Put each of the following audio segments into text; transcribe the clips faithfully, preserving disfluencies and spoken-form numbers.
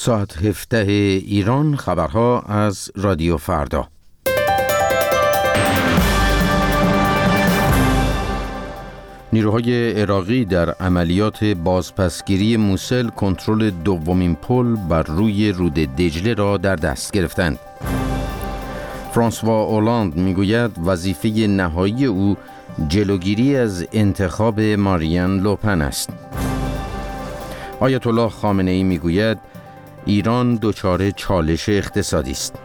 ساعت هفده ایران، خبرها از رادیو فردا. نیروهای عراقی در عملیات بازپسگیری موسل کنترل دومین پل بر روی رود دجله را در دست گرفتند. فرانسوا اولاند میگوید وظیفه نهایی او جلوگیری از انتخاب مارین لوپن است. آیت الله خامنه ای میگوید ایران دچار چالش اقتصادی است.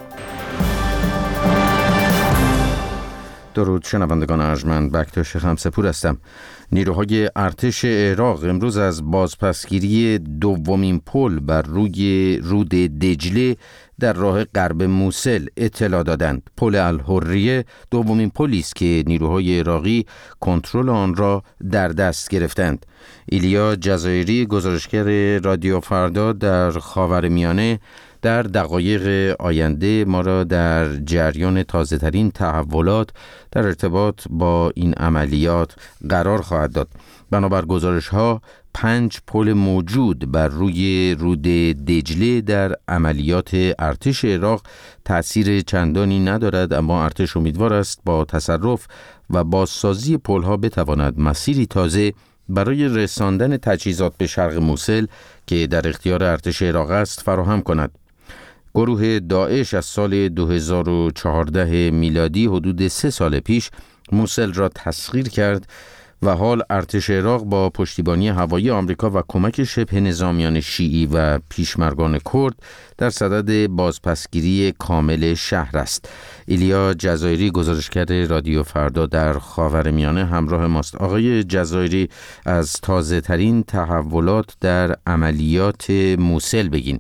درود شنوندگان ارجمند، بکتاش خمسپور هستم. نیروهای ارتش عراق امروز از بازپسگیری دومین پل بر روی رود دجله در راه غرب موسل اطلاع دادند. پل الحریه دومین پلی است که نیروهای عراقی کنترل آن را در دست گرفتند. ایلیا جزایری، گزارشگر رادیو فردا در خاورمیانه، در دقایق آینده ما را در جریان تازه‌ترین تحولات در ارتباط با این عملیات قرار خواهد داد. بنابر گزارش‌ها پنج پل موجود بر روی رود دجله در عملیات ارتش عراق تأثیر چندانی ندارد، اما ارتش امیدوار است با تصرف و بازسازی پل‌ها بتواند مسیری تازه برای رساندن تجهیزات به شرق موسل که در اختیار ارتش عراق است فراهم کند. گروه داعش از سال دو هزار و چهارده میلادی حدود سه سال پیش موسل را تسخیر کرد و حال ارتش عراق با پشتیبانی هوایی آمریکا و کمک شبه نظامیان شیعی و پیشمرگان کرد در صدد بازپسگیری کامل شهر است. ایلیا جزایری، گزارشگر رادیو فردا در خاورمیانه، همراه ماست. آقای جزایری، از تازه ترین تحولات در عملیات موسل بگین.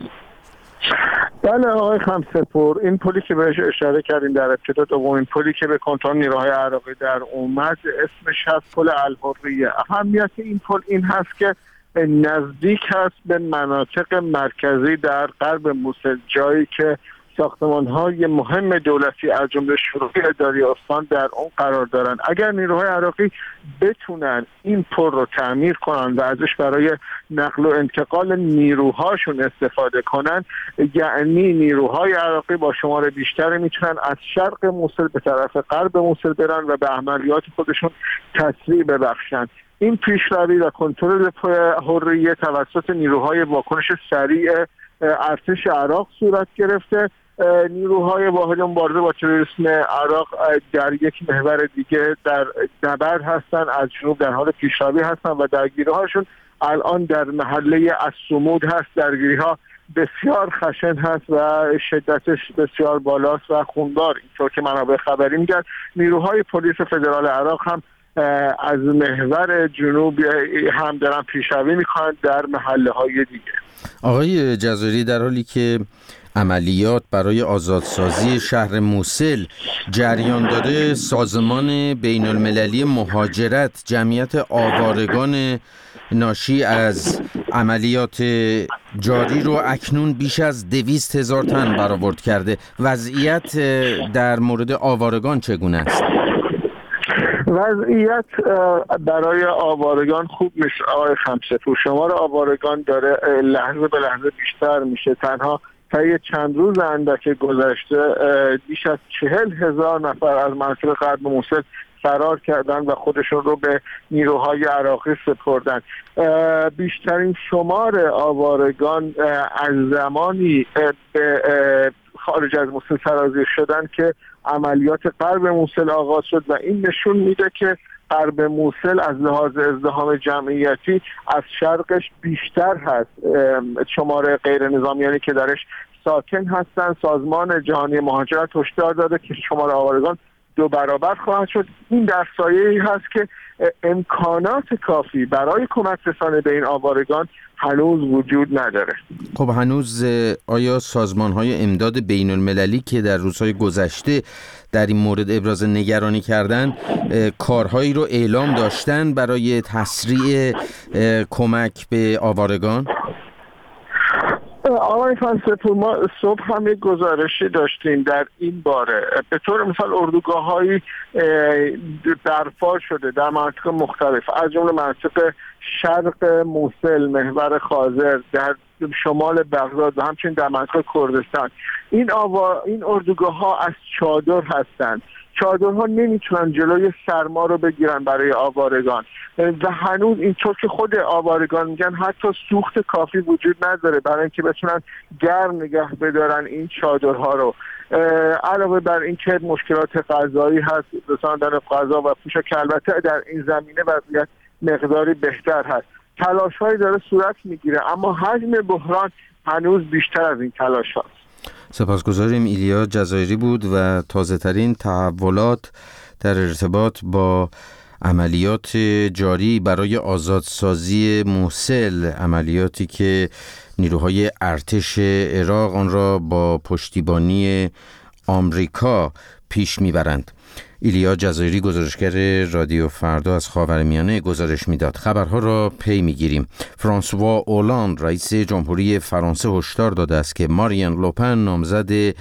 بله آقای خمسپور، این پلی که بهش اشاره کردیم در ابتدا، دومین پلی که به کنترل نیروهای عراقی در اومد، اسمش هست پل الحریه. اهمیت این پل این هست که نزدیک هست به مناطق مرکزی در غرب موسل، جایی که ساختمان‌های مهم دولتی از جمله شورای اداری استان در اون قرار دارن. اگر نیروهای عراقی بتونن این پل رو تعمیر کنن و ازش برای نقل و انتقال نیروهاشون استفاده کنن، یعنی نیروهای عراقی با شمار بیشتری میتونن از شرق موسل به طرف غرب موسل برن و به عملیات خودشون تسریع ببخشن. این پیشروی و کنترل پل حریه توسط نیروهای واکنش سریع ارتش عراق صورت گرفته. نیروهای واحد مبارزه با تروریسم عراق در یک محور دیگه در نبرد هستن، از جنوب در حال پیشروی هستن و درگیری‌هاشون الان در محله الصمود هست. درگیری‌ها بسیار خشن هست و شدتش بسیار بالاست و خونبار، اینطور که منابع خبری میگن. نیروهای پلیس فدرال عراق هم از محور جنوب هم دارن پیشروی میکنن در محله‌های دیگه. آقای جزایری، در حالی که عملیات برای آزادسازی شهر موسل جریان داره، سازمان بین المللی مهاجرت جمعیت آوارگان ناشی از عملیات جاری رو اکنون بیش از دویست هزار تن برآورد کرده. وضعیت در مورد آوارگان چگونه است؟ وضعیت برای آوارگان خوب میشه آقای خمسپور. شمار آوارگان داره لحظه به لحظه بیشتر میشه. تنها طی چند روز اندک گذشته بیش از چهل هزار نفر از منطقه غرب موسل فرار کردن و خودشون رو به نیروهای عراقی سپردن. بیشترین شمار آوارگان از زمانی به خارج از موسل سرازیر شدن که عملیات غرب موسل آغاز شد و این نشون میده که غرب موسل از لحاظ ازدحام جمعیتی از شرقش بیشتر هست. شمار غیر نظامیانی که درش ساکن هستن، سازمان جهانی مهاجرت هشدار داده که شمار آوارگان دو برابر خواهد شد. این در سایه‌ای هست که امکانات کافی برای کمک رسانی به این آوارگان هنوز وجود نداره. خب هنوز آیا سازمان‌های امداد بین المللی که در روزهای گذشته در این مورد ابراز نگرانی کردن کارهایی رو اعلام داشتن برای تسریع کمک به آوارگان؟ آقای فلسفور، ما صبح هم یک گزارشی داشتیم در این باره. به طور مثال اردوگاه‌هایی برپا شده در مناطق مختلف، از جمله مناطق شرق موسل، محور خازر، در شمال بغداد و همچنین در منطقه کردستان. این آوا... این اردوگاه ها از چادر هستند. چادرها نمیتونن جلوی سرما رو بگیرن برای آوارگان و هنوز اینطور که خود آوارگان میگن حتی سوخت کافی وجود نداره برای اینکه بتونن گرم نگه بدارن این چادرها رو. علاوه بر این که مشکلات غذایی هست، رساندن غذا و پوشاک، که البته در این زمینه وضعیت مقداری بهتر هست. تلاش هایی داره صورت میگیره اما حجم بحران هنوز بیشتر از این تلاش هست. سپاسگزاریم. ایلیا جزایری بود و تازه ترین تحولات در ارتباط با عملیات جاری برای آزادسازی موصل، عملیاتی که نیروهای ارتش عراق آن را با پشتیبانی آمریکا پیش میبرند. ایلیا جزایری، گزارشگر رادیو فردا از خاورمیانه، گزارش میداد. خبرها را پی میگیریم. فرانسوا اولاند رئیس جمهوری فرانسه هشدار داده است که مارین لوپن نامزد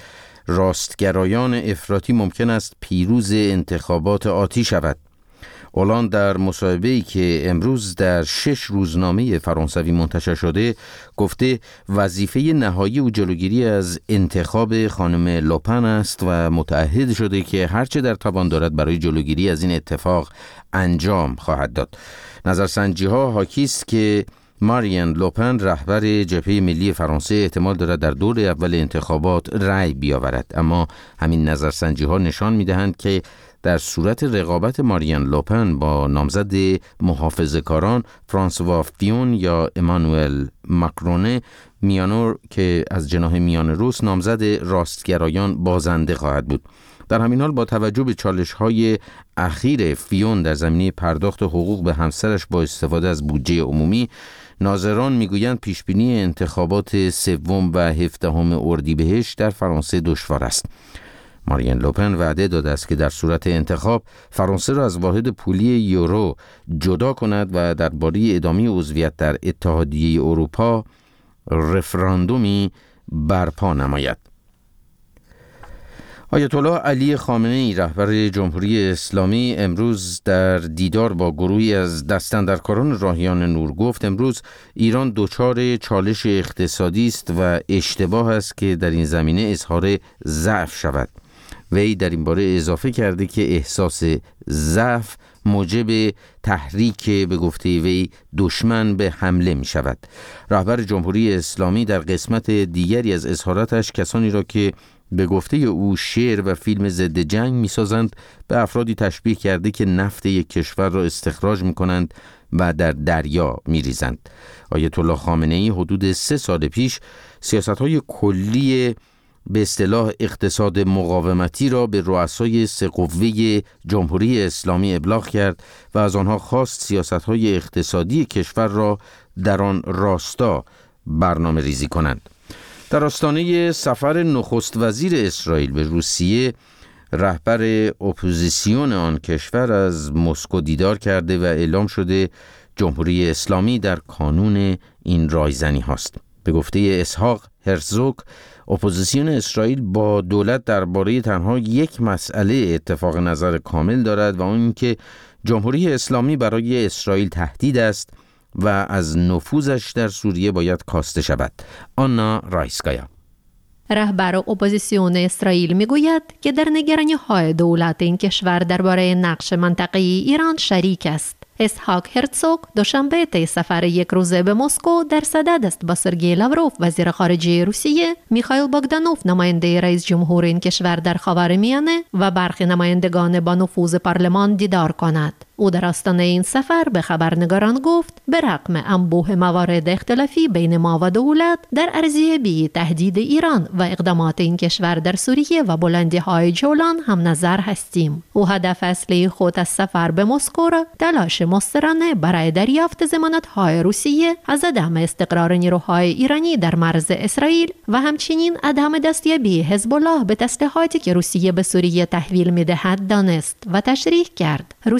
راستگرایان افراطی ممکن است پیروز انتخابات آتی شود. اولاند در مصاحبه‌ای که امروز در شش روزنامه فرانسوی منتشر شده گفته وظیفه نهایی او جلوگیری از انتخاب خانم لوپن است و متعهد شده که هرچه در توان دارد برای جلوگیری از این اتفاق انجام خواهد داد. نظرسنجی‌ها حاکی است که مارین لوپن، رهبر جبهه ملی فرانسه، احتمال دارد در دور اول انتخابات رأی بیاورد، اما همین نظرسنجی‌ها نشان می‌دهند که در صورت رقابت مارین لوپن با نامزد محافظه‌کاران فرانسوا فیون یا امانوئل ماکرون، میانور که از جناح میان روس نامزد راستگرایان بازنده خواهد بود. در همین حال با توجه به چالش‌های اخیر فیون در زمینه پرداخت حقوق به همسرش با استفاده از بودجه عمومی، ناظران میگویند پیشبینی انتخابات سوم و هفدهم اردیبهشت در فرانسه دشوار است. مارین لوپن وعده داده است که در صورت انتخاب فرانسه را از واحد پولی یورو جدا کند و درباره ادامه عضویت در اتحادیه اروپا رفراندومی برپا نماید. آیت الله علی خامنه‌ای، رهبر جمهوری اسلامی، امروز در دیدار با گروهی از دستاندرکاران راهیان نور گفت امروز ایران دچار چالش اقتصادی است و اشتباه است که در این زمینه اظهار ضعف شود. وی در این باره اضافه کرده که احساس ضعف موجب تحریک به گفته وی دشمن به حمله می شود. رهبر جمهوری اسلامی در قسمت دیگری از اظهاراتش کسانی را که به گفته او شعر و فیلم ضد جنگ می سازند به افرادی تشبیه کرده که نفت یک کشور را استخراج می کنند و در دریا می ریزند. آیت الله خامنه‌ای حدود سه سال پیش سیاست‌های کلی به اصطلاح اقتصاد مقاومتی را به رؤسای سه قوه جمهوری اسلامی ابلاغ کرد و از آنها خواست سیاست‌های اقتصادی کشور را در آن راستا برنامه ریزی کنند. در آستانه سفر نخست وزیر اسرائیل به روسیه، رهبر اپوزیسیون آن کشور از مسکو دیدار کرده و اعلام شده جمهوری اسلامی در کانون این رایزنی هاست. به گفته اسحاق هرزوگ، اپوزیسیون اسرائیل با دولت درباره تنها یک مسئله اتفاق نظر کامل دارد و آن اینکه جمهوری اسلامی برای اسرائیل تهدید است و از نفوذش در سوریه باید کاسته شود. آنا رایسکایا، رهبر اپوزیسیون اسرائیل میگوید که در نگرانی‌های دولت این کشور درباره نقش منطقه‌ای ایران شریک است. اسحاق هرزوگ دوشنبه طی سفر یک روزه به مسکو در صدد است با سرگئی لاوروف وزیر خارجه روسیه، میخائیل باگدانوف نماینده رئیس جمهور این کشور در خاورمیانه و برخی نمایندگان با نفوذ پارلمان دیدار کند. او در آستانه این سفر به خبرنگاران گفت به رغم انبوه موارد اختلافی بین ما و دولت در ارزیابی تهدید ایران و اقدامات این کشور در سوریه و بلندی‌های جولان هم نظر هستیم. او هدف اصلی خود از سفر به مسکو را تلاش مسترانه برای دریافت ضمانت‌های روسیه از عدم استقرار نیروهای ایرانی در مرز اسرائیل و همچنین عدم دستیابی حزب الله به تسلیحاتی که روسیه به سوریه تحویل می‌دهد دانست و تشریح کرد. روسیه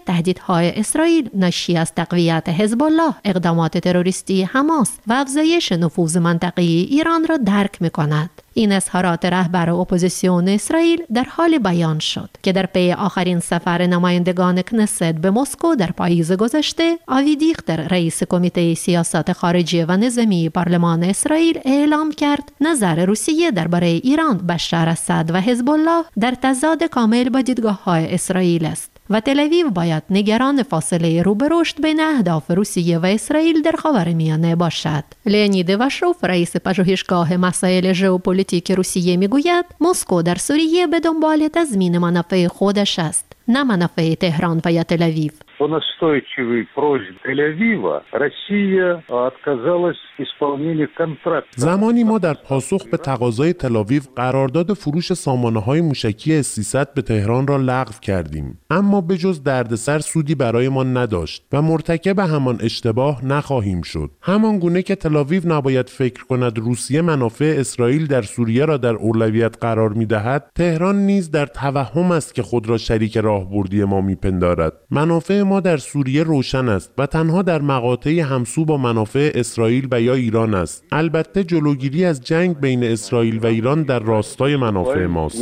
تهدیدهای اسرائیل ناشی از تقویت حزب الله، اقدامات تروریستی حماس و افزایش نفوذ منطقی ایران را درک می‌کند. این اظهارات رهبر اپوزیسیون اسرائیل در حال بیان شد که در پی آخرین سفر نمایندگان کنست به مسکو در پاییز گذشته، آوی دیختر رئیس کمیته سیاست خارجی و نظامی پارلمان اسرائیل اعلام کرد نظر روسیه درباره ایران، بشار اسد و حزب الله در تضاد کامل با دیدگاه‌های اسرائیل است و تل اویو باید نگران فاصله رو به رشد بین اهداف روسیه و اسرائیل در خاورمیانه باشد. لئونید واشروف، رئیس پژوهشگاه مسائل ژئوپلیتیک روسیه، میگوید مسکو در سوریه به دنبال تضمین منافع خودش است، نه منافع تهران و یا تل اویو. По настойчивой просьбе Тель-Авива Россия отказалась исполнения контракта. زمانی ما در پاسخ به تقاضای تل‌آویو قرارداد فروش سامانه‌های موشکی اس سیصد به تهران را لغو کردیم، اما به جز دردسر سودی برای ما نداشت و مرتکب همان اشتباه نخواهیم شد. همان گونه که تل‌آویو نباید فکر کند روسیه منافع اسرائیل در سوریه را در اولویت قرار می‌دهد، تهران نیز در توهم است که خود را شریک راهبردی ما می‌پندارد. منافع ما در سوریه روشن است و تنها در مقاطعی همسو با منافع اسرائیل و یا ایران است. البته جلوگیری از جنگ بین اسرائیل و ایران در راستای منافع ماست.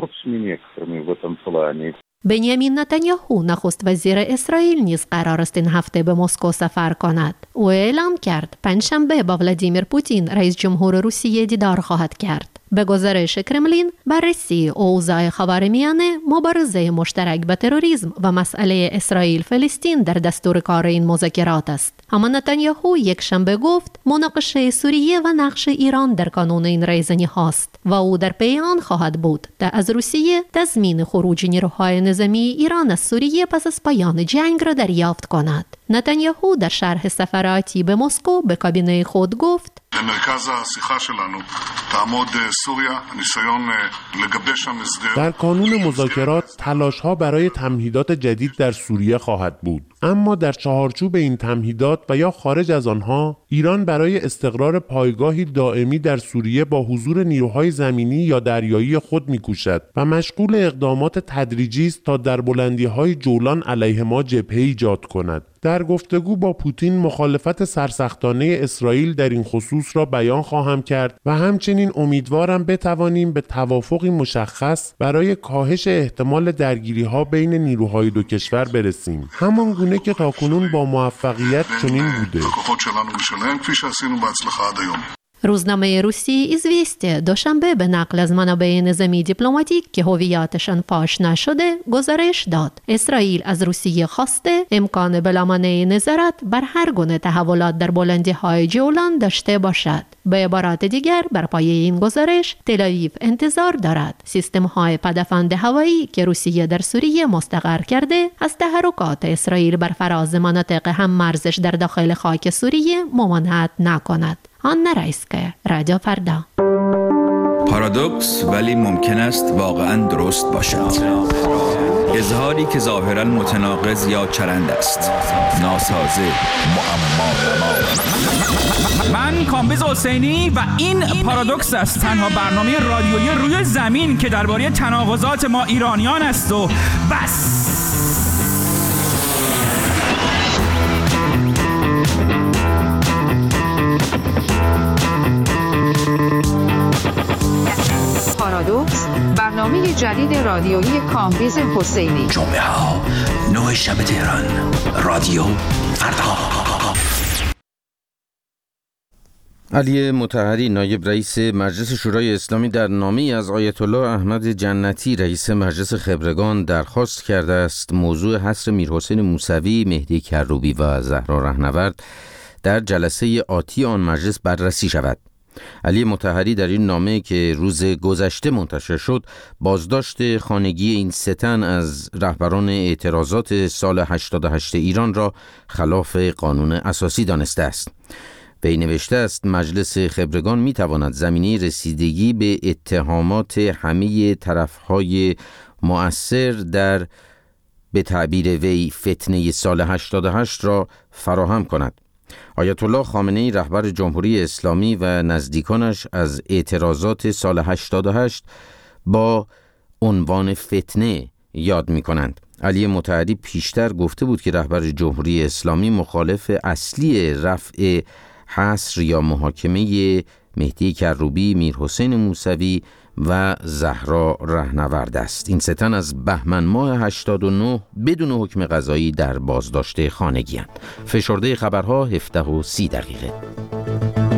بنیامین نتانیاهو، نخست وزیر اسرائیل، نیز قرار است این هفته به مسکو سفر کند. او اعلام کرد پنجشنبه با ولادیمیر پوتین، رئیس جمهور روسیه، دیدار خواهد کرد. به گزارش کرملین، بررسی اوضاع خاورمیانه، مبارزه مشترک با تروریسم و مسئله اسرائیل فلسطین در دستور کار این مذاکرات است. اما نتانیاهو یک شنبه گفت مناقشه سوریه و نقش ایران در کانون این ریزنی هاست و او در پی آن خواهد بود تا از روسیه تضمین خروج نیروهای نظامی ایران از سوریه پس از پایان جنگ را دریافت کند. نتانیاهو در شرح سفر آتی به مسکو به کابینه خود گفت در کانون مذاکرات تلاش‌ها برای تمهیدات جدید در سوریه خواهد بود، اما در چهارچوب این تمهیدات و یا خارج از آنها، ایران برای استقرار پایگاهی دائمی در سوریه با حضور نیروهای زمینی یا دریایی خود می‌کوشد و مشغول اقدامات تدریجی است تا در بلندی‌های جولان علیه ما جبهه ایجاد کند. در گفتگو با پوتین مخالفت سرسختانه اسرائیل در این خصوص را بیان خواهم کرد و همچنین امیدوارم بتوانیم به توافقی مشخص برای کاهش احتمال درگیری‌ها بین نیروهای دو کشور برسیم، همان گونه که تاکنون با موفقیت چنین بوده. روزنامه روسی ایزویستی دوشنبه به نقل از منابع نظامی دیپلماتیک که هویتشان فاش نشده گزارش داد اسرائیل از روسیه خواسته امکان بلامانع نظارت بر هر گونه تحولات در بلندی‌های جولان داشته باشد. به عبارت دیگر، بر پایه این گزارش تل اویو انتظار دارد سیستم‌های پدافند هوایی که روسیه در سوریه مستقر کرده از تحرکات اسرائیل بر فراز مناطق هم مرزش در داخل خاک سوریه ممانعت نکند. آن نرایست که رادیو فردا. پارادوکس ولی ممکن است واقعاً درست باشد. اظهاری که ظاهراً متناقض یا چرند است. ناسازه، معما. من کامبیز حسینی و این پارادوکس است، تنها برنامه رادیویی روی زمین که درباره تناقضات ما ایرانیان است و بس. پارادوکس، برنامه جدید رادیویی کامبیز حسینی. جمعه ها نه شب تهران، رادیو فردا. علی مطهری، نایب رئیس مجلس شورای اسلامی، در نامه‌ای از آیت الله احمد جنتی رئیس مجلس خبرگان درخواست کرده است موضوع حصر میرحسین موسوی، مهدی کروبی و زهرا رهنورد در جلسه آتی آن مجلس بررسی شود. علی مطهری در این نامه که روز گذشته منتشر شد، بازداشت خانگی این سه تن از رهبران اعتراضات سال هشتاد و هشت ایران را خلاف قانون اساسی دانسته است. وی نوشته است مجلس خبرگان می تواند زمینه رسیدگی به اتهامات همه طرفهای مؤثر در به تعبیر وی فتنه سال هشتاد و هشت را فراهم کند. آیت الله خامنه‌ای، رهبر جمهوری اسلامی و نزدیکانش از اعتراضات سال هشتاد و هشت با عنوان فتنه یاد می کنند. علی مطهری پیشتر گفته بود که رهبر جمهوری اسلامی مخالف اصلی رفع حصر یا محاکمه مهدی کروبی، میرحسین موسوی و زهرا رهنورد است. این سه تن از بهمن ماه هشتاد و نه بدون حکم قضایی در بازداشت خانگی اند. فشرده خبرها هفده و سی دقیقه.